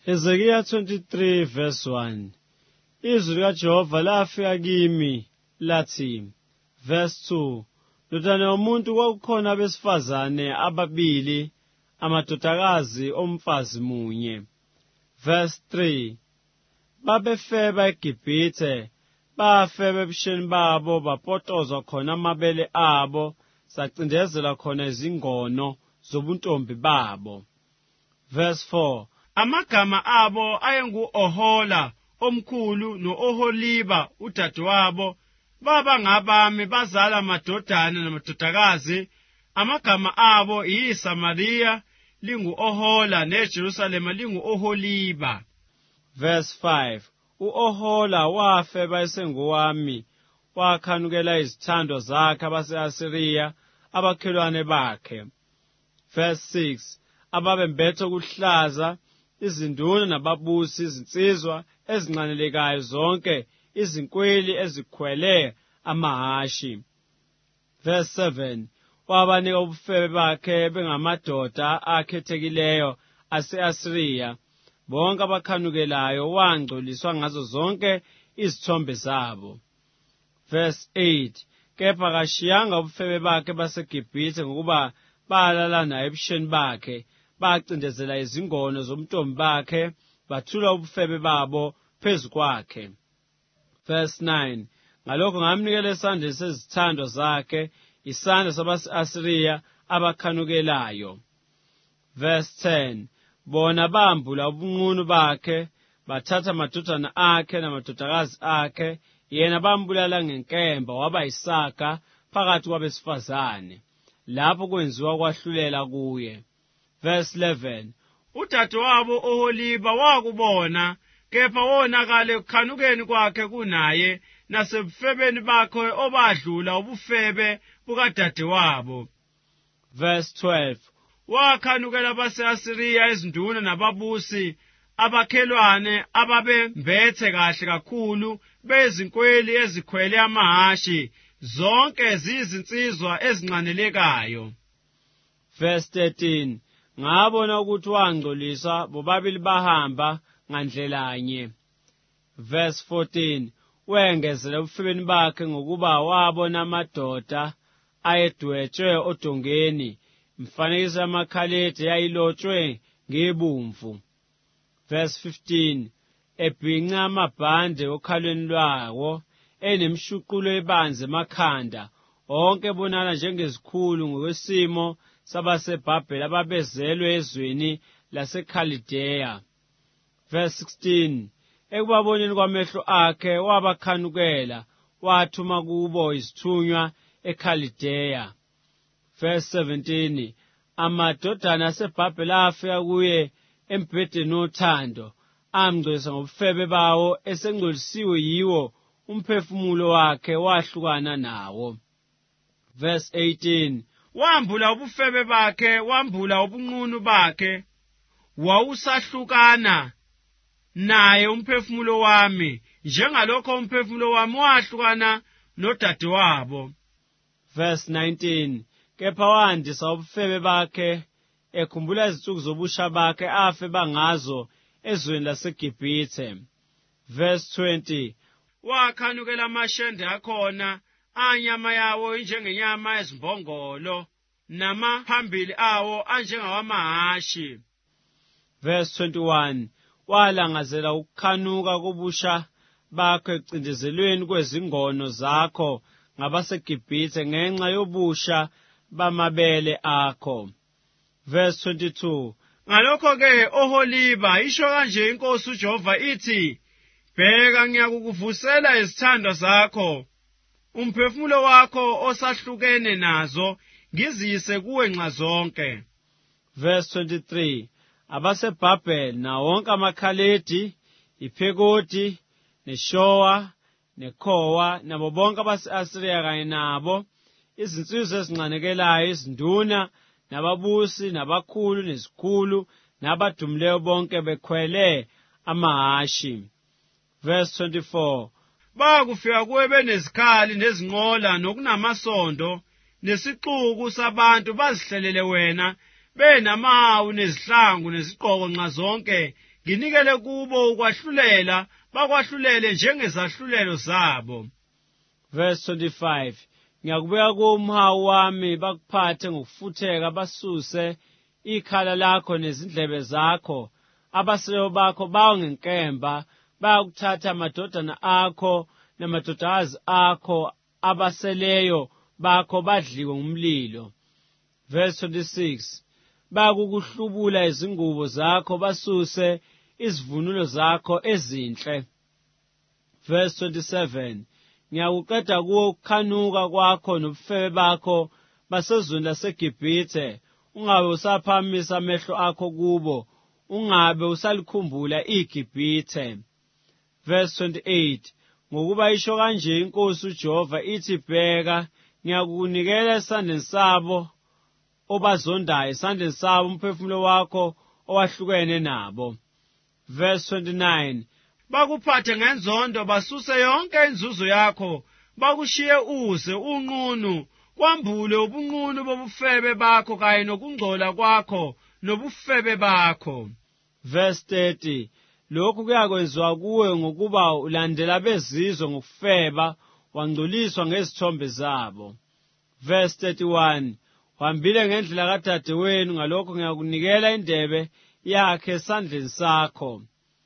Hezekiah 23 verse 1. Izwi likaJehova lafika kimi lathi, verse 2. Ndodana yomuntu, kwakukhona abesifazane ababili, amadodakazi omfazi munye. Verse 3. Babefeba eGibhithe, bafeba ebusheni babo, bapotozwa khona amabele abo, sacindezela khona izingono zobuntombi babo. Verse 4. Amagama abo ayengu-Ohola omkhulu no-Oholiba udadewabo, baba ngabami, bazala amadodana namadodakazi. Amagama abo yiSamariya lingu-Ohola neJerusalema lingu-Oholiba. Verse 5. U-Ohola wafeba esengowami, wakhanukela izithandwa zakhe abase-Asiriya, abakhelwane bakhe. Verse 6. Ababembethe ukuhlaza, izinduna nababusi, izinsizwa ezinqanelekayo zonke, izinkweli ezikhwele amahashi. Verse 7. Wabanika ubufebe bakhe bengamadoda akhethekileyo ase-Asiriya, bonke abakhanukelayo wangcoliswa ngazo zonke izithombe zabo. Verse 8. Kepha kashiyanga ubufebe bakhe baseGibhithe ngokuba balala naye ebusheni bakhe, bacindezela izingono zomntombi bakhe, bathula ubufebe babo phezu kwakhe. Verse 9. Ngalokho ngamnikela esandleni sezithandwa zakhe, isandla sabase-Asiriya abakhanukelayo. Verse 10. Bona bambula ubunqunu bakhe, bathatha amadodana akhe namadodakazi akhe, yena bambulala ngenkemba, waba yisaga phakathi kwabesifazane. Lapho kwenziwa kwahlulela kuye. Verse 11. Udadewabo Oholiba wakubona, kepha wonakala ekukhanukeni kwakhe kunaye, nasebufebeni bakhe obadlula ubufebe bukadadewabo. Verse 12. Wakhanukela abase-Asiriya, izinduna nababusi, abakhelwane ababembethe kahle kakhulu, bezinkweli ezikhwele amahashi, zonke ziyizinsizwa ezinqanelekayo. Verse 13. Ngabona ukuthi wangcolisa, bobabili bahamba ngandlelanye. Verse 14. Wengezela ubufebeni bakhe ngokuba wabona amadoda ayedwetshwe odongeni, imfanekiso yamakhaledi yayilotshwe ngebumvu. Verse 15. Ebhinqa amabhande okhalweni lwawo, enemshuqulo ebanzi emakhanda, onke bonana njengezikhulu ngokwesimo sabaseBhabheli ababezelwe ezweni laseKhalideya. Verse 16. Ekubaboneni kwamehlo akhe wabakhanukela, wathuma kubo izithunywa eKhalideya. Verse 17. Amadodana aseBhabheli afika kuye embhedeni wothando, amngcolisa ngobufebe bawo, esengcolisiwe yiwo umphefumulo wakhe wahlukana nawo. Verse 18. Wambula ubufebe bakhe, wambula ubunqunu bakhe, wawusahlukana naye umphefumulo wami, njengalokho umphefumulo wami wahlukana nodadewabo. Verse 19. Kepha wandisa ubufebe bakhe, ekhumbula izinsuku zobusha bakhe afe bangazo ezweni laseGibhithe. Verse 20. Wakhanukela amashende akhona, anyama yawo injengenyama yezimbongolo, namaphambili awo anjengawamahashi. Verse 21. Walangazela ukukhanuka kobusha bakho ekucindezelweni kwezingono zakho ngabaseGibhithe ngenxa yobusha bamabele akho. Verse 22. Ngalokho-ke Oholiba, isho kanje inkosi uJehova ithi, bheka, ngiyakukuvusela izithandwa zakho, umphefumulo wakho osahlukene nazo, ngizise kuwe nxa zonke. Verse 23. AbaseBhabheli na wonke amakhaledi, iPhekodi, neShowa, neKhowa, nabo bonke abase-Asiriya kanye nabo, izinsizwa ezinqanekelayo, izinduna, nababusi, nabakhulu, nezikhulu, nabadumileyo bonke bekhwele amahashi. Verse 24. Bakufika kuwe benezikhali nezinqola nokunamasondo, nesixuku sabantu bazihlelele wena, benamawu nezihlangu nezigqoko nxa zonke, nginikele kubo ukwahlulela, bakwahlulele njengezahlulelo zabo. Verse 25. Ngiyakubeka kumhawu wami bakuphathe ngokufutheka basuse ikhala lakho nezindlebe zakho, abaseleyo bakho bawo ngenkemba, bayakuthatha amadodana akho namadodakazi akho abaseleyo bakho badliwe ngumlilo. Verse 26. Bayakukuhlubula izingubo zakho basuse izivunulo zakho ezinhle. Verse 27. Ngiyakuqeda kuwo ukukhanuka kwakho nobufebe bakho basezweni laseGibhithe, ungabe usaphamisa amehlo akho kubo, ungabe usalikhumbula iGibhithe. Verse 28. Ngokuba isho kanje inkosi uJehova ithi, bheka, ngiyakunikela esandleni sabo obazondayo, esandleni sabo umphefumulo wakho owahlukene nabo. Verse 29. Bakuphathe ngenzondo basuse yonke inzuzo yakho, bakushiye uze unqunu, kwambule ubunqunu bobufebe bakho kanye nokungcola kwakho nobufebe bakho. Verse 30. Lokhu kuyakwenziwa kuwe ngokuba ulandela bezizwe ngokufeba, wangcoliswa ngezithombe zabo. Verse 31. Wahambile ngendlela kadadewenu, ngalokho ngiyakunikela indebe yakhe esandleni sakho.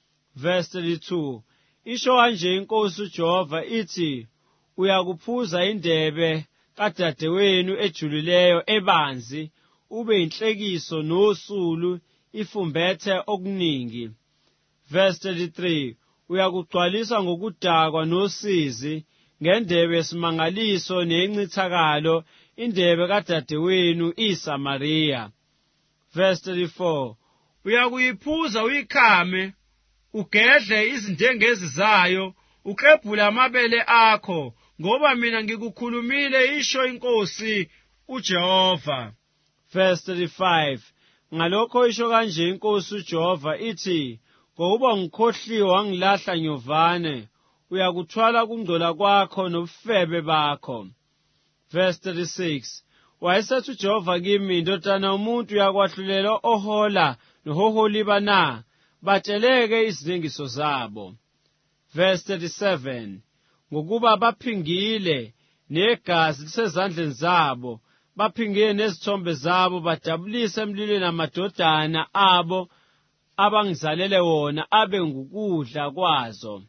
Verse 32. Isho kanje inkosi uJehova ithi, uyakuphuza indebe kadadewenu ejulileyo ebanzi, ube inhlekiso nosulu, ifumbethe okuningi. Verse 33. Uyakugcwalisa ngokudakwa nosizi, ngendebe yesimangaliso neyincithakalo, indebe kadadewenu iSamariya. Verse 34. Uyakuyiphuza uyikhame, ugedle izindengezi zayo, uklebhule amabele akho, ngoba mina ngikukhulumile, isho inkosi uJehova. Verse 35. Ngalokho isho kanje inkosi uJehova ithi, ngokuba ngikhohliwe wangilahla nyovane, uyakuthwala kungcola kwakho nobufebe bakho. Verse 36. Wayesethi uJehova kimi, ndodana umuntu, uyakwahlulela Ohola noHoholiba na? Batsheleke izinengiso zabo. Verse 37. Ngokuba baphingile negazi lisezandleni zabo, baphingile nezithombe zabo, badabulise emlilweni amadodana abo abangizalele wona abe ngukudla kwazo.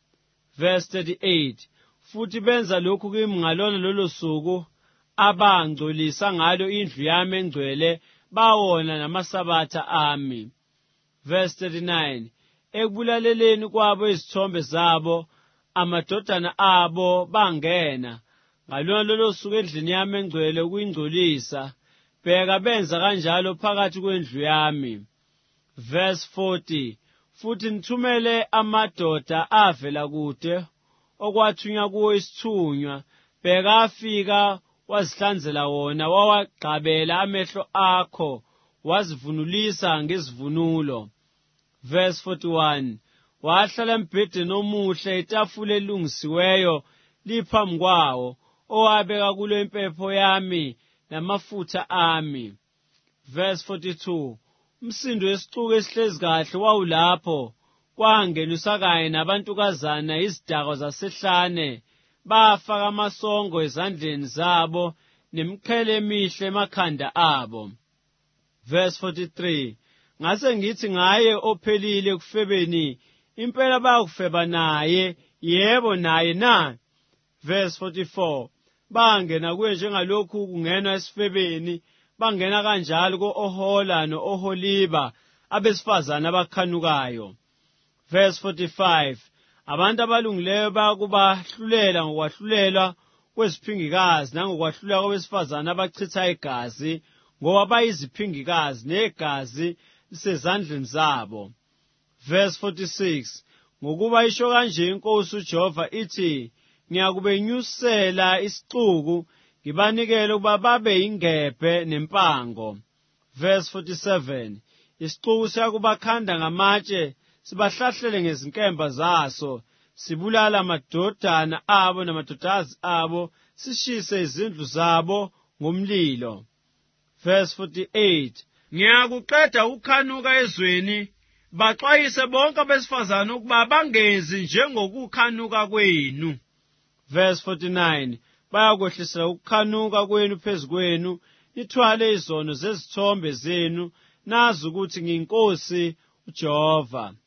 Verse 38. Futhi benza lokhu kimi ngalona lolo suku abangcolisa ngalo indlu yami engcwele, bawona namasabatha ami. Verse 39. Ekubulaleleni kwabo izithombe zabo, amadodana abo bangena ngalona lolo suku endlini yami engcwele ukuyingcolisa, bheka benza kanjalo phakathi kwendlu yami. Verse 40. Futhi nithumele amadoda avela kude, okwathunywa kuwo isithunywa, bheka afika wazihlanzela wona, wawagqabela amehlo akho, wazivunulisa ngezivunulo. Verse 41. Wahlala embhedeni omuhle, itafula elungisiweyo liphambi kwawo, owabeka kulo impepho yami namafutha ami. Verse 42. Umsindo wesixuku esihlezi kahle wawulapho, kwangeniswa kanye nabantukazana izidakwa zasehlane, bafaka amasongo ezandleni zabo nemiqhele emihle emakhanda abo. Verse 43. Ngase ngithi ngaye ophelile ekufebeni, impela bayakufeba naye, yebo naye na? Verse 44. Bangena kuye njengalokhu kungenwa esifebeni, bangena kanjalo ko-Ohola no-Oholiba, abesifazane abakhanukayo. Verse 45. Abantu abalungileyo bayakubahlulela ngokwahlulelwa kweziphingikazi nangokwahlulela kwabesifazane abachitha igazi, ngoba bayiziphingikazi negazi lisezandleni zabo. Verse 46. Ngokuba isho kanje inkosi uJehova ithi, ngiyakubenyusela isixuku, ngibanikele ukuba babe ingebhe nempango. Verse 47. Isixuku siyakubakhanda ngamatshe, sibahlahlele ngezinkemba zaso, sibulala amadodana abo namadodakazi abo, sishise izindlu zabo ngomlilo. Verse 48. Ngiyakuqeda ukukhanuka ezweni, baxwayise bonke abesifazane ukuba bangenzi njengokukhanuka kwenu. Verse 49. Bayakwehlisela ukukhanuka kwenu phezu kwenu, nithwale izono zezithombe zenu, nazi ukuthi ngiNkosi uJehova.